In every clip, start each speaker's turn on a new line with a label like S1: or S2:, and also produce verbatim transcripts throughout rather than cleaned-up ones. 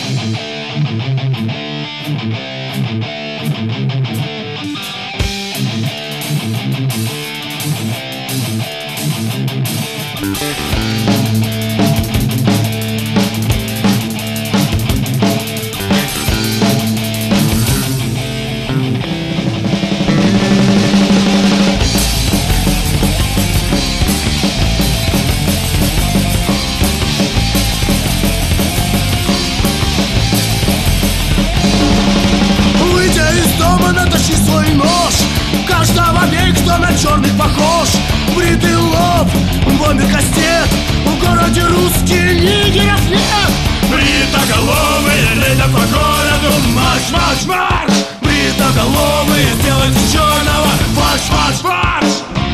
S1: Натащи свой нож, каждого бей, кто на черных похож. Бритый лоб, бомбер кастет, в городе русские нигеров нет. Бритоголовые рейдят по городу, марш, марш, марш. Бритоголовые сделают из черного фарш, фарш, фарш.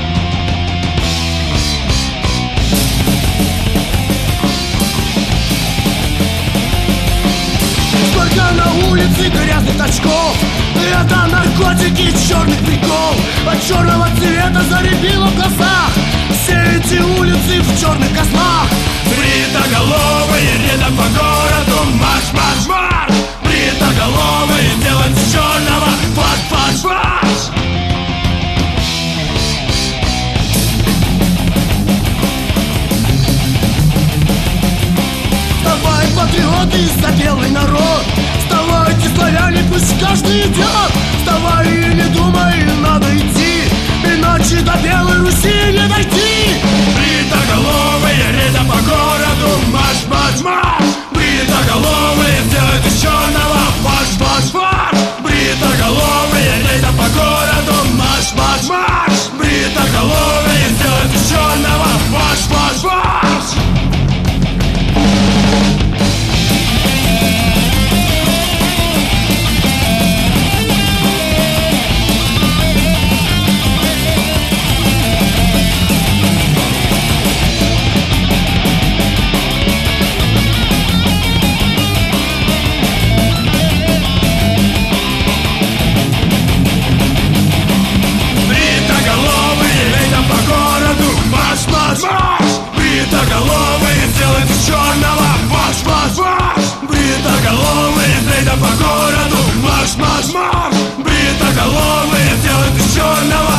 S1: Сколько на улице грязных очков, это наркотики, черный прикол. От черного цвета заребило в глазах, все эти улицы в черных козлах. Бритоголовые рядом по городу, марш, марш, марш. Бритоголовые делают из черного фарш, фарш, фарш. Вставай, патриоты, за белый народ. Вставайте, славяне, пусть каждый идет. Вставай и не думай, надо идти, иначе до Белой Руси не дойти. Бритоголовые рядом по городу, марш, марш, марш. Бритоголовые делают из черного фарш, фарш, фарш. Бритоголовые рядом по городу, марш, марш, марш. Бритоголовые делают из черного фарш, фарш, фарш. Бритоголовые делают из черного фарш, фарш, фарш. Бритоголовые рейдом по городу, марш, марш, марш. Бритоголовые делают из черного